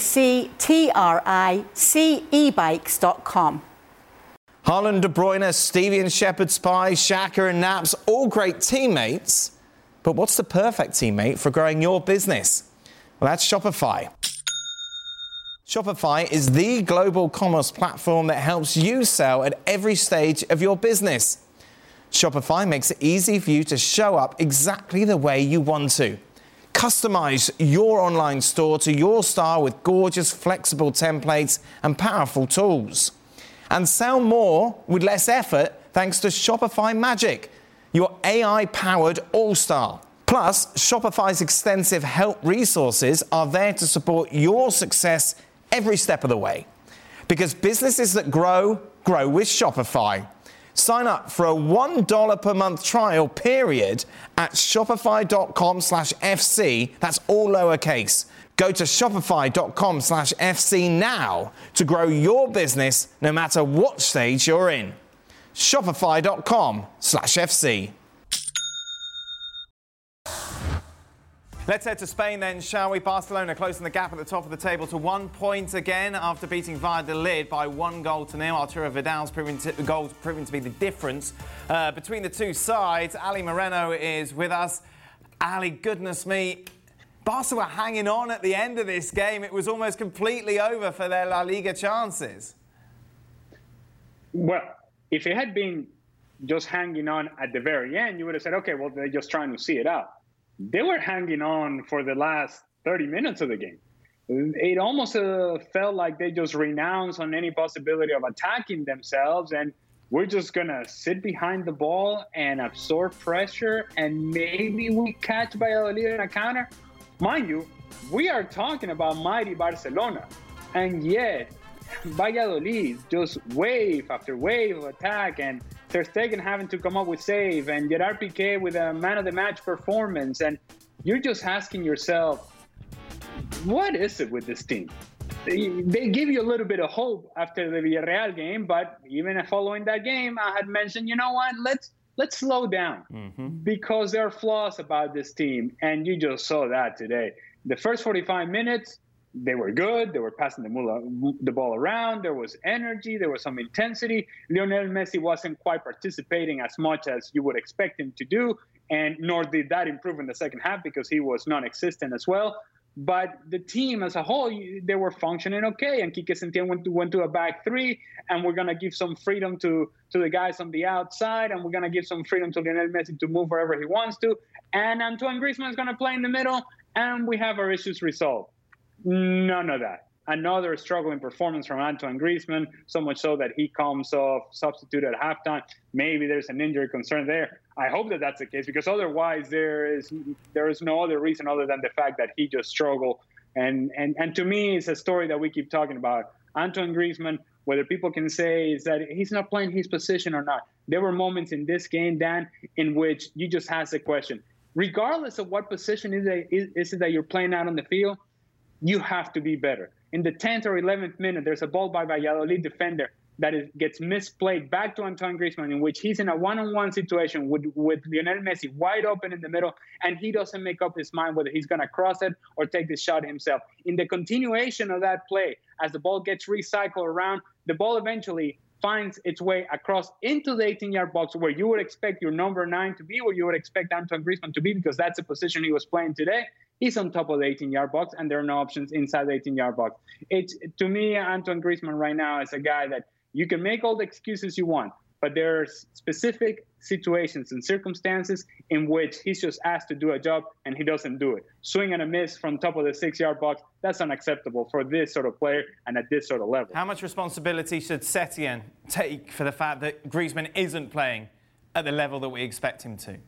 Speaker 10: lectricebikes.com.
Speaker 11: Haaland, De Bruyne, Stevie and Shepherd's Pie, Xhaka and Naps, all great teammates. But what's the perfect teammate for growing your business? Well, that's Shopify. Shopify is the global commerce platform that helps you sell at every stage of your business. Shopify makes it easy for you to show up exactly the way you want to. Customize your online store to your style with gorgeous, flexible templates and powerful tools. And sell more with less effort thanks to Shopify Magic, your AI-powered all-star. Plus, Shopify's extensive help resources are there to support your success every step of the way. Because businesses that grow, grow with Shopify. Sign up for a $1 per month trial period at shopify.com/FC. That's all lowercase. Go to shopify.com/FC now to grow your business no matter what stage you're in. Shopify.com/FC.
Speaker 5: Let's head to Spain then, shall we? Barcelona closing the gap at the top of the table to 1 point again after beating Valladolid by 1-0. Arturo Vidal's goal proving to be the difference between the two sides. Ali Moreno is with us. Ali, goodness me, Barca were hanging on at the end of this game. It was almost completely over for their La Liga chances.
Speaker 12: Well, if it had been just hanging on at the very end, you would have said, okay, well, they're just trying to see it out. They were hanging on for the last 30 minutes of the game. It almost felt like they just renounced on any possibility of attacking themselves, and we're just going to sit behind the ball and absorb pressure, and maybe we catch Valladolid in a counter. Mind you, we are talking about mighty Barcelona, and yet Valladolid just wave after wave of attack, and Ter Stegen having to come up with save, and Gerard Piqué with a man-of-the-match performance, and you're just asking yourself, what is it with this team? They give you a little bit of hope after the Villarreal game, but even following that game, I had mentioned, you know what, let's slow down, because there are flaws about this team, and you just saw that today. The first 45 minutes, they were good. They were passing the ball around. There was energy. There was some intensity. Lionel Messi wasn't quite participating as much as you would expect him to do, and nor did that improve in the second half because he was non-existent as well. But the team as a whole, they were functioning okay. And Quique Setién went to a back three, and we're going to give some freedom to the guys on the outside, and we're going to give some freedom to Lionel Messi to move wherever he wants to. And Antoine Griezmann is going to play in the middle, and we have our issues resolved. None of that. Another struggling performance from Antoine Griezmann, so much so that he comes off substituted at halftime. Maybe there's an injury concern there. I hope that that's the case, because otherwise there is no other reason other than the fact that he just struggled. And to me, it's a story that we keep talking about. Antoine Griezmann, whether people can say is that he's not playing his position or not, there were moments in this game, Dan, in which you just ask the question, regardless of what position is it that you're playing out on the field, you have to be better. In the 10th or 11th minute, there's a ball by Valladolid defender that gets misplayed back to Antoine Griezmann, in which he's in a one-on-one situation with Lionel Messi wide open in the middle, and he doesn't make up his mind whether he's going to cross it or take the shot himself. In the continuation of that play, as the ball gets recycled around, the ball eventually finds its way across into the 18-yard box where you would expect your number 9 to be, where you would expect Antoine Griezmann to be, because that's the position he was playing today. He's on top of the 18-yard box, and there are no options inside the 18-yard box. To me, Antoine Griezmann right now is a guy that you can make all the excuses you want, but there's specific situations and circumstances in which he's just asked to do a job, and he doesn't do it. Swing and a miss from top of the 6-yard box, that's unacceptable for this sort of player and at this sort of level.
Speaker 5: How much responsibility should Setién take for the fact that Griezmann isn't playing at the level that we expect him to?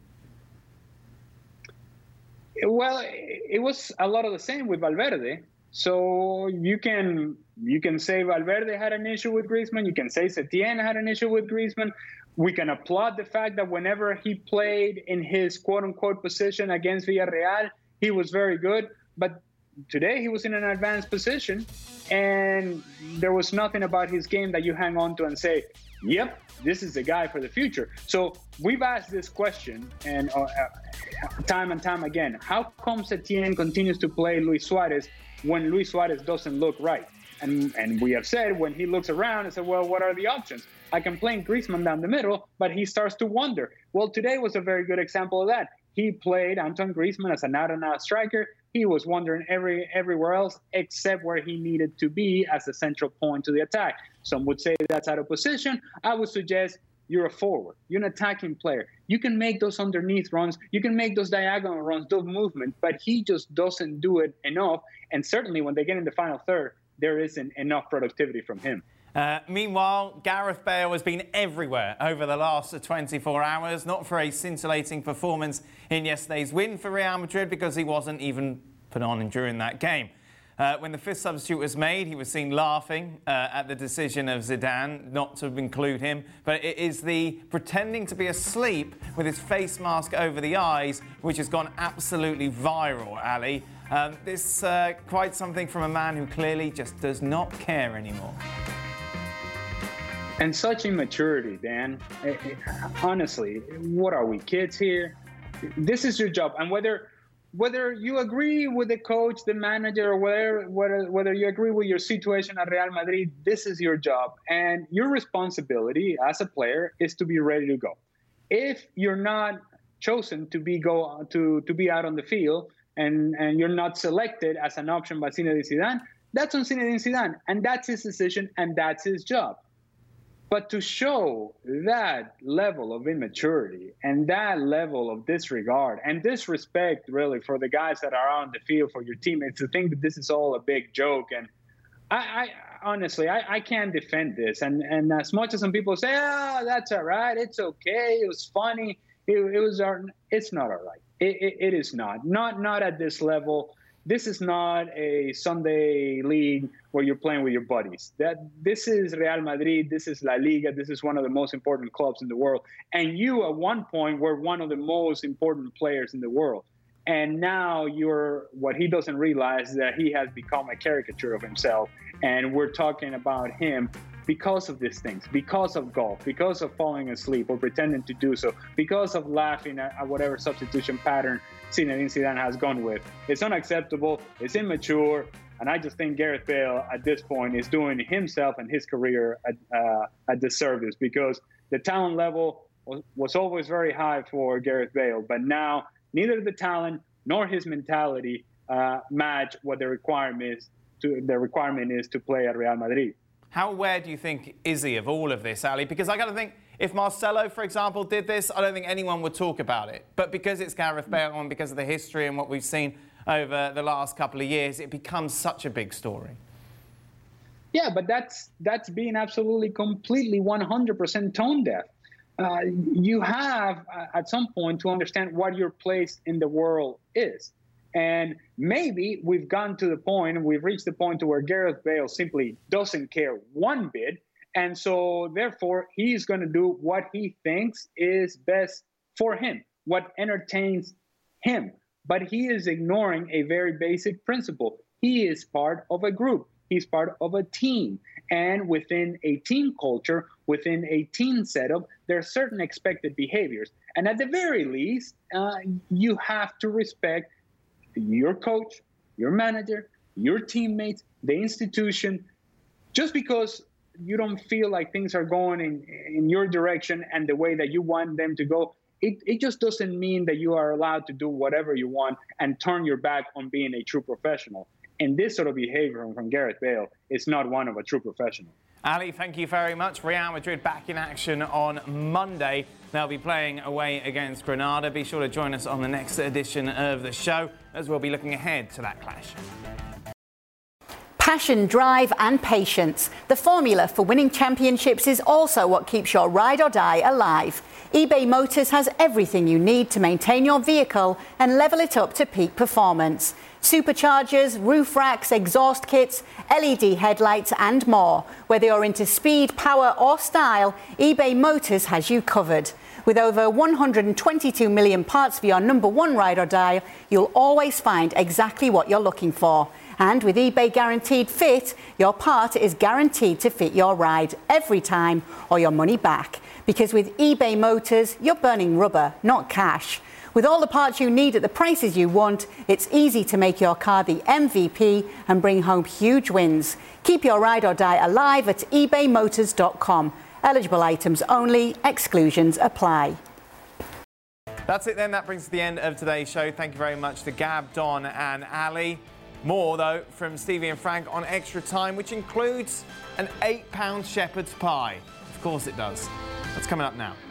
Speaker 12: Well, it was a lot of the same with Valverde. So you can say Valverde had an issue with Griezmann. You can say Setién had an issue with Griezmann. We can applaud the fact that whenever he played in his quote-unquote position against Villarreal, he was very good. But today he was in an advanced position, and there was nothing about his game that you hang on to and say, yep, this is the guy for the future. So we've asked this question and time and time again. How come Setién continues to play Luis Suarez when Luis Suarez doesn't look right? And we have said when he looks around and said, well, what are the options? I can play Griezmann down the middle, but he starts to wonder. Well, today was a very good example of that. He played Antoine Griezmann as an out-and-out striker. He was wandering everywhere else except where he needed to be as a central point to the attack. Some would say that's out of position. I would suggest you're a forward. You're an attacking player. You can make those underneath runs. You can make those diagonal runs, those movements, but he just doesn't do it enough. And certainly when they get in the final third, there isn't enough productivity from him.
Speaker 5: Meanwhile, Gareth Bale has been everywhere over the last 24 hours, not for a scintillating performance in yesterday's win for Real Madrid, because he wasn't even put on during that game. When the fifth substitute was made, he was seen laughing at the decision of Zidane not to include him. But it is the pretending to be asleep with his face mask over the eyes, which has gone absolutely viral, Ali. This quite something from a man who clearly just does not care anymore.
Speaker 12: And such immaturity, Dan. Honestly, what are we, kids here? This is your job. And whether you agree with the coach, the manager, or whether you agree with your situation at Real Madrid, this is your job. And your responsibility as a player is to be ready to go. If you're not chosen to be out on the field and you're not selected as an option by Zinedine Zidane, that's on Zinedine Zidane. And that's his decision, and that's his job. But to show that level of immaturity and that level of disregard and disrespect, really, for the guys that are on the field, for your teammates, to think that this is all a big joke. And I honestly, I can't defend this. And as much as some people say, that's all right, it's okay, it was funny, it's not all right. It is not. Not at this level. This is not a Sunday league where you're playing with your buddies. This is Real Madrid. This is La Liga. This is one of the most important clubs in the world. And you, at one point, were one of the most important players in the world. And now what he doesn't realize is that he has become a caricature of himself. And we're talking about him because of these things, because of golf, because of falling asleep or pretending to do so, because of laughing at whatever substitution pattern Zinedine Zidane has gone with. It's unacceptable. It's immature. And I just think Gareth Bale at this point is doing himself and his career a disservice, because the talent level was always very high for Gareth Bale, but now neither the talent nor his mentality match what the requirement is to play at Real Madrid.
Speaker 5: How aware do you think is he of all of this, Ali? Because I got to think, if Marcelo, for example, did this, I don't think anyone would talk about it. But because it's Gareth Bale and because of the history and what we've seen over the last couple of years, it becomes such a big story.
Speaker 12: Yeah, but that's being absolutely, completely, 100% tone deaf. You have, at some point, to understand what your place in the world is. And maybe we've gotten to the point, and we've reached the point to where Gareth Bale simply doesn't care one bit. And so, therefore, he's going to do what he thinks is best for him, what entertains him. But he is ignoring a very basic principle. He is part of a group. He's part of a team. And within a team culture, within a team setup, there are certain expected behaviors. And at the very least, you have to respect your coach, your manager, your teammates, the institution. Just because you don't feel like things are going in your direction and the way that you want them to go, it just doesn't mean that you are allowed to do whatever you want and turn your back on being a true professional. And this sort of behavior from Gareth Bale is not one of a true professional.
Speaker 5: Ali, thank you very much. Real Madrid back in action on Monday. They'll be playing away against Granada. Be sure to join us on the next edition of the show, as we'll be looking ahead to that clash.
Speaker 10: Passion, drive and patience. The formula for winning championships is also what keeps your ride or die alive. eBay Motors has everything you need to maintain your vehicle and level it up to peak performance. Superchargers, roof racks, exhaust kits, LED headlights and more. Whether you're into speed, power or style, eBay Motors has you covered. With over 122 million parts for your number one ride or die, you'll always find exactly what you're looking for. And with eBay Guaranteed Fit, your part is guaranteed to fit your ride every time or your money back. Because with eBay Motors, you're burning rubber, not cash. With all the parts you need at the prices you want, it's easy to make your car the MVP and bring home huge wins. Keep your ride or die alive at ebaymotors.com. Eligible items only, exclusions apply.
Speaker 5: That's it then. That brings us to the end of today's show. Thank you very much to Gab, Don and Ali. More, though, from Stevie and Frank on Extra Time, which includes an £8 shepherd's pie. Of course it does. That's coming up now.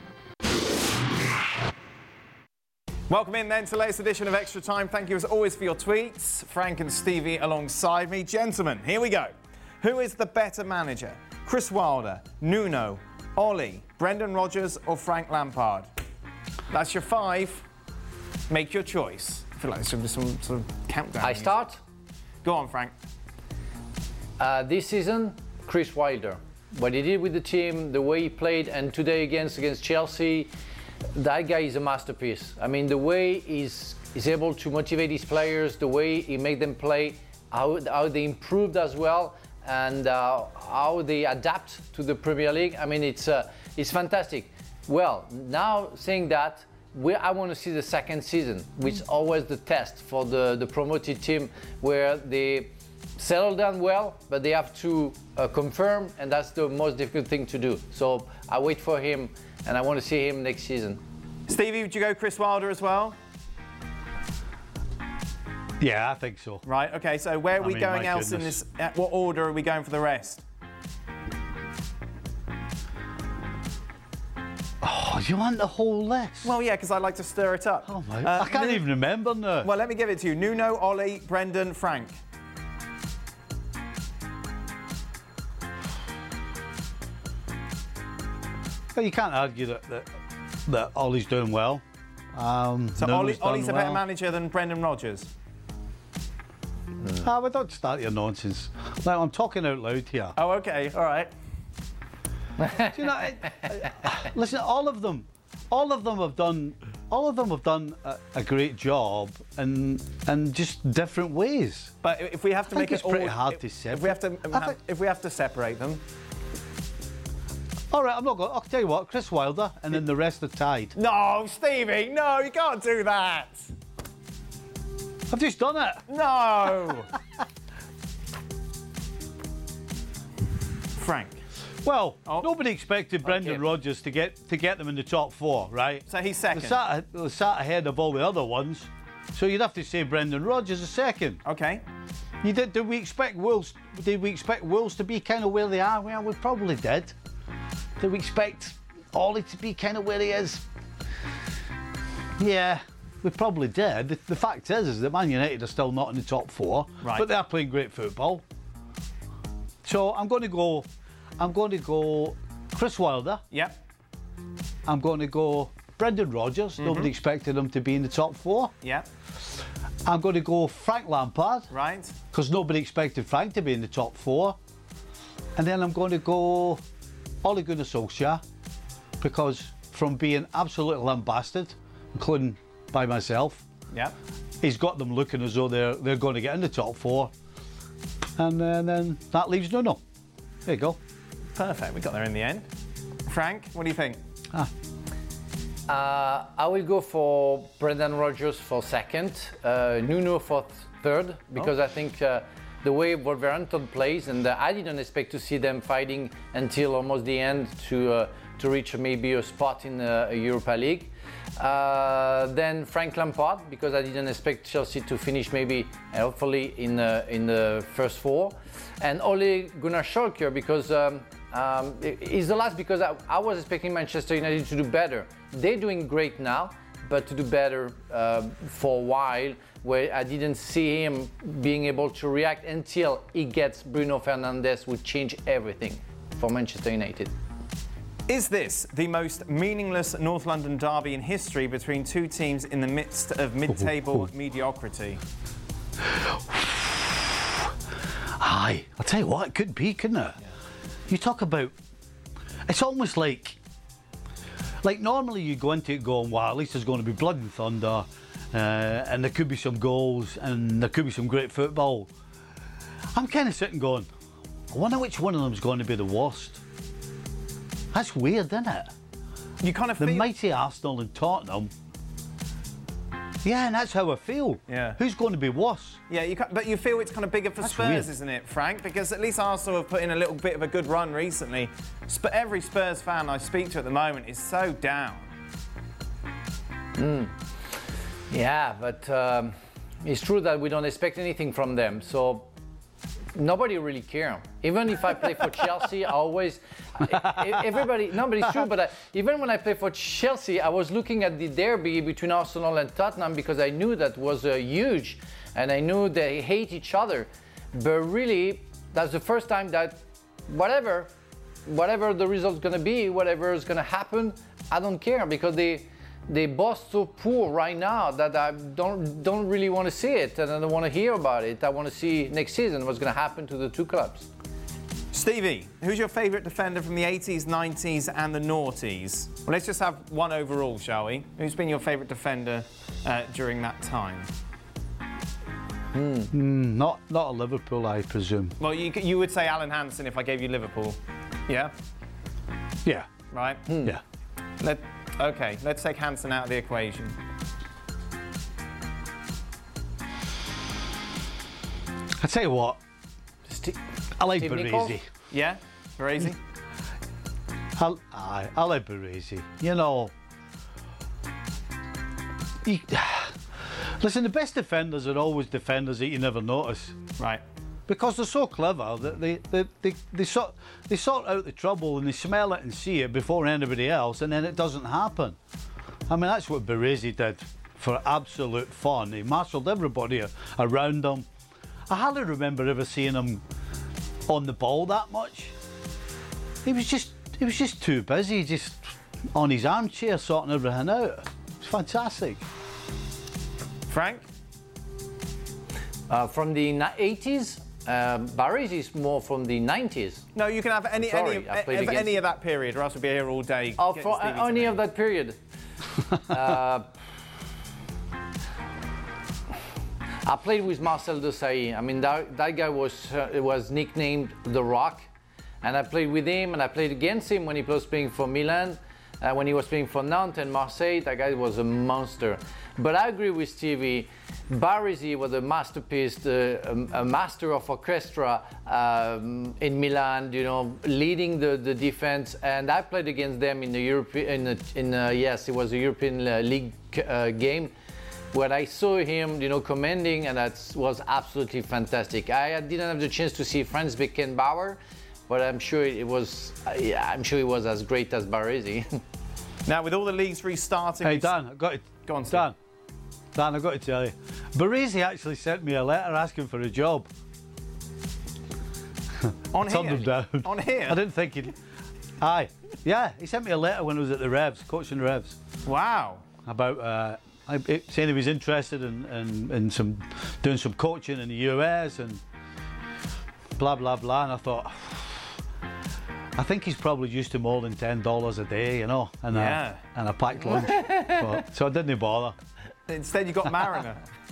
Speaker 5: Welcome in then to the latest edition of Extra Time. Thank you as always for your tweets. Frank and Stevie alongside me. Gentlemen, here we go. Who is the better manager? Chris Wilder, Nuno, Ollie, Brendan Rodgers or Frank Lampard? That's your 5. Make your choice. I feel like there should be some sort of countdown.
Speaker 9: I start?
Speaker 5: Go on, Frank.
Speaker 9: This season, Chris Wilder. What he did with the team, the way he played, and today against Chelsea, that guy is a masterpiece. I mean, the way he's able to motivate his players, the way he made them play, how they improved as well, and how they adapt to the Premier League. I mean, it's fantastic. Well, now saying that, I want to see the second season, which is always the test for the promoted team, where they settle down well, but they have to confirm, and that's the most difficult thing to do. So I wait for him, and I want to see him next season.
Speaker 5: Stevie, would you go Chris Wilder as well?
Speaker 8: Yeah, I think so.
Speaker 5: Right, okay, so where are we going else in this? What order are we going for the rest?
Speaker 8: Oh, you want the whole list?
Speaker 5: Well, yeah, because I like to stir it up.
Speaker 8: Oh, my. I can't even remember now.
Speaker 5: Well, let me give it to you. Nuno, Ollie, Brendan, Frank.
Speaker 8: Well, you can't argue that Ollie's doing well.
Speaker 5: So Ollie's a better manager than Brendan Rodgers?
Speaker 8: Well, don't start your nonsense. Now, I'm talking out loud here.
Speaker 5: Oh, okay, all right.
Speaker 8: Do you know, listen, all of them have done a great job in just different ways.
Speaker 5: But if we have to make
Speaker 8: it's pretty hard to separate.
Speaker 5: If we have to separate them.
Speaker 8: All right, I'm not going. I'll tell you what, Chris Wilder, and then the rest are tied.
Speaker 5: No, Stevie, no, you can't do that.
Speaker 8: I've just done it.
Speaker 5: No. Frank.
Speaker 8: Well, nobody expected Brendan Rodgers to get them in the top 4, right?
Speaker 5: So he's second.
Speaker 8: They sat ahead of all the other ones. So you'd have to say Brendan Rodgers is second.
Speaker 5: Okay.
Speaker 8: Did we expect Wolves? Did we expect Wolves to be kind of where they are? Well, we probably did. Did we expect Ollie to be kind of where he is? Yeah, we probably did. The fact is that Man United are still not in the top 4,
Speaker 5: right,
Speaker 8: but they are playing great football. So I'm going to go Chris Wilder.
Speaker 5: Yep.
Speaker 8: I'm going to go Brendan Rodgers. Nobody expected him to be in the top 4.
Speaker 5: Yep.
Speaker 8: I'm going to go Frank Lampard.
Speaker 5: Right.
Speaker 8: Because nobody expected Frank to be in the top 4. And then I'm going to go Ole Gunnar Solskjaer, because from being absolutely lambasted, including by myself, he's got them looking as though they're going to get in the top 4. And then that leaves Nuno. There you go.
Speaker 5: Perfect. We got there in the end. Frank, what do you think?
Speaker 9: I will go for Brendan Rodgers for second, Nuno for third, because I think the way Wolverhampton plays, and I didn't expect to see them fighting until almost the end to reach maybe a spot in the Europa League. Then Frank Lampard, because I didn't expect Chelsea to finish maybe hopefully in the first 4, and Ole Gunnar Solskjaer, because he's the last, because I was expecting Manchester United to do better. They're doing great now, but to do better for a while, where I didn't see him being able to react until he gets Bruno Fernandes, would change everything for Manchester United.
Speaker 5: Is this the most meaningless North London derby in history between two teams in the midst of mid-table mediocrity?
Speaker 8: Aye, I'll tell you what, it could be, couldn't it? Yeah. You talk about, it's almost like normally you go into it going, well, at least there's going to be blood and thunder, and there could be some goals, and there could be some great football. I'm kind of sitting going, I wonder which one of them is going to be the worst. That's weird, isn't it?
Speaker 5: You kind of
Speaker 8: the
Speaker 5: feel...
Speaker 8: mighty Arsenal and Tottenham. Yeah, and that's how I feel.
Speaker 5: Yeah.
Speaker 8: Who's going to be worse?
Speaker 5: Yeah, but you feel it's kind of bigger for Spurs, weird, isn't it, Frank? Because at least Arsenal have put in a little bit of a good run recently. Every Spurs fan I speak to at the moment is so down.
Speaker 9: Yeah, but it's true that we don't expect anything from them. So nobody really cares. Even if I play for Chelsea, I always... everybody... No, but it's true, but even when I play for Chelsea, I was looking at the derby between Arsenal and Tottenham, because I knew that was huge, and I knew they hate each other. But really, that's the first time that whatever the result's going to be, whatever is going to happen, I don't care, because they both so poor right now that I don't really want to see it, and I don't want to hear about it. I want to see next season what's going to happen to the two clubs.
Speaker 5: Stevie, who's your favourite defender from the 80s, 90s and the noughties? Well, let's just have one overall, shall we? Who's been your favourite defender during that time?
Speaker 8: Not a Liverpool, I presume.
Speaker 5: Well, you would say Alan Hansen if I gave you Liverpool. Yeah?
Speaker 8: Yeah.
Speaker 5: Right?
Speaker 8: Yeah.
Speaker 5: OK, let's take Hansen out of the equation.
Speaker 8: I tell you what, I like Baresi.
Speaker 5: Yeah? Baresi?
Speaker 8: I like Baresi. You know, listen, the best defenders are always defenders that you never notice.
Speaker 5: Right.
Speaker 8: Because they're so clever that they sort out the trouble and they smell it and see it before anybody else, and then it doesn't happen. I mean, that's what Baresi did for absolute fun. He marshalled everybody around him. I hardly remember ever seeing him on the ball that much. He was just too busy, just on his armchair sorting everything out. It's fantastic.
Speaker 5: Frank?
Speaker 9: From the 80s, Baresi is more from the 90s.
Speaker 5: No, you can have any of that period, or else we'll be here all day.
Speaker 9: Oh, for any of that period. I played with Marcel Desailly. I mean, that guy was nicknamed The Rock, and I played with him, and I played against him when he was playing for Milan. when he was playing for Nantes and Marseille. That guy was a monster. But I agree with Stevie. Baresi was a masterpiece, a master of orchestra in Milan, you know, leading the defense. And I played against them in the European, yes, it was a European League game, where I saw him, you know, commanding, and that was absolutely fantastic. I didn't have the chance to see Franz Beckenbauer, but I'm sure it was, I'm sure he was as great as Baresi.
Speaker 5: Now, with all the leagues restarting...
Speaker 8: Hey, Dan, I've got to...
Speaker 5: Go on, Steve.
Speaker 8: Dan, I've got to tell you, Baresi actually sent me a letter asking for a job.
Speaker 5: On
Speaker 8: Turned
Speaker 5: here?
Speaker 8: him down.
Speaker 5: On here?
Speaker 8: I didn't think he'd... Aye. Yeah, he sent me a letter when I was at the Revs, coaching the Revs.
Speaker 5: Wow.
Speaker 8: About... saying he was interested in doing some coaching in the US and blah blah blah, and I thought, I think he's probably used to more than $10 a day, you know, and a packed lunch. So I didn't bother.
Speaker 5: Instead, you got Mariner.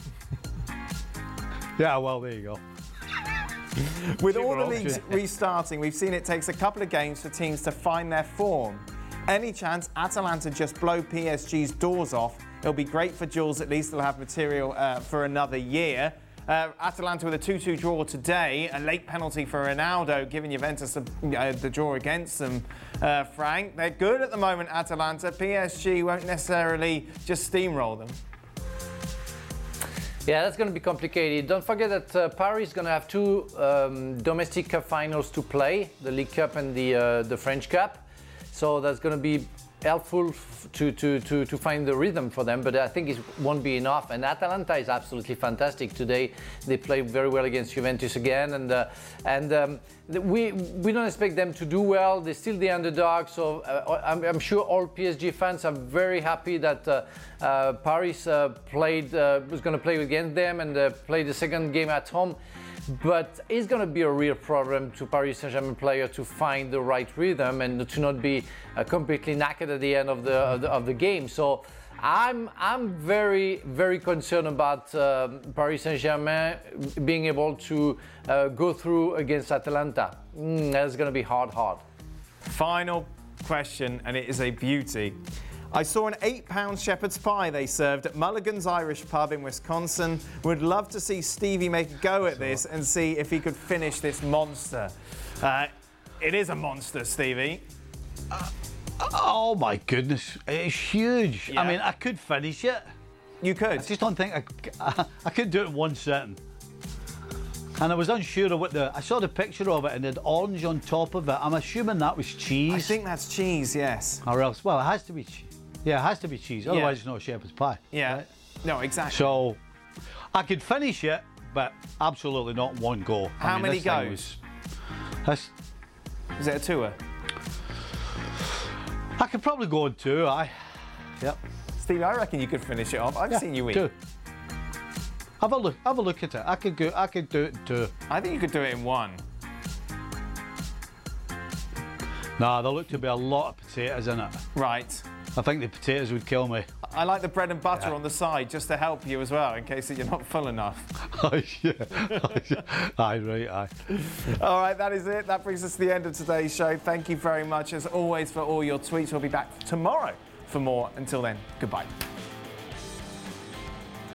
Speaker 8: Yeah, well, there you go.
Speaker 5: With all the leagues restarting, we've seen it takes a couple of games for teams to find their form. Any chance Atalanta just blow PSG's doors off? It'll be great for Jules, at least they'll have material for another year. Atalanta with a 2-2 draw today, a late penalty for Ronaldo, giving Juventus the draw against them, Frank. They're good at the moment, Atalanta. PSG won't necessarily just steamroll them.
Speaker 9: Yeah, that's going to be complicated. Don't forget that Paris is going to have two domestic cup finals to play, the League Cup and the French Cup. So that's going to be helpful to find the rhythm for them, but I think it won't be enough. And Atalanta is absolutely fantastic today. They played very well against Juventus again, and we don't expect them to do well. They're still the underdog, so I'm sure all PSG fans are very happy that Paris was going to play against them and play the second game at home. But it's going to be a real problem to Paris Saint-Germain player to find the right rhythm and to not be completely knackered at the end of the game. So I'm very, very concerned about Paris Saint-Germain being able to go through against Atalanta. That's going to be hard.
Speaker 5: Final question, and it is a beauty. I saw an £8 shepherd's pie they served at Mulligan's Irish Pub in Wisconsin. Would love to see Stevie make a go at this and see if he could finish this monster. It is a monster, Stevie.
Speaker 8: Oh my goodness, it's huge. Yeah. I mean, I could finish it.
Speaker 5: You could?
Speaker 8: I just don't think I could do it in one sitting. And I was unsure of I saw the picture of it and it had orange on top of it. I'm assuming that was cheese.
Speaker 5: I think that's cheese, yes.
Speaker 8: Or else, well, it has to be cheese. Yeah, it has to be cheese, otherwise it's not a shepherd's pie.
Speaker 5: Yeah,
Speaker 8: right?
Speaker 5: No, exactly.
Speaker 8: So, I could finish it, but absolutely not one go.
Speaker 5: How many goes? Is it a tour?
Speaker 8: I could probably go on two, aye. Yep.
Speaker 5: Steve, I reckon you could finish it off. I've seen you eat.
Speaker 8: Two. Have a look at it. I could do it in two.
Speaker 5: I think you could do it in one.
Speaker 8: Nah, there look to be a lot of potatoes in it.
Speaker 5: Right.
Speaker 8: I think the potatoes would kill me.
Speaker 5: I like the bread and butter on the side just to help you as well, in case that you're not full enough.
Speaker 8: Oh, yeah. Aye, right, aye.
Speaker 5: All right, that is it. That brings us to the end of today's show. Thank you very much, as always, for all your tweets. We'll be back tomorrow for more. Until then, goodbye.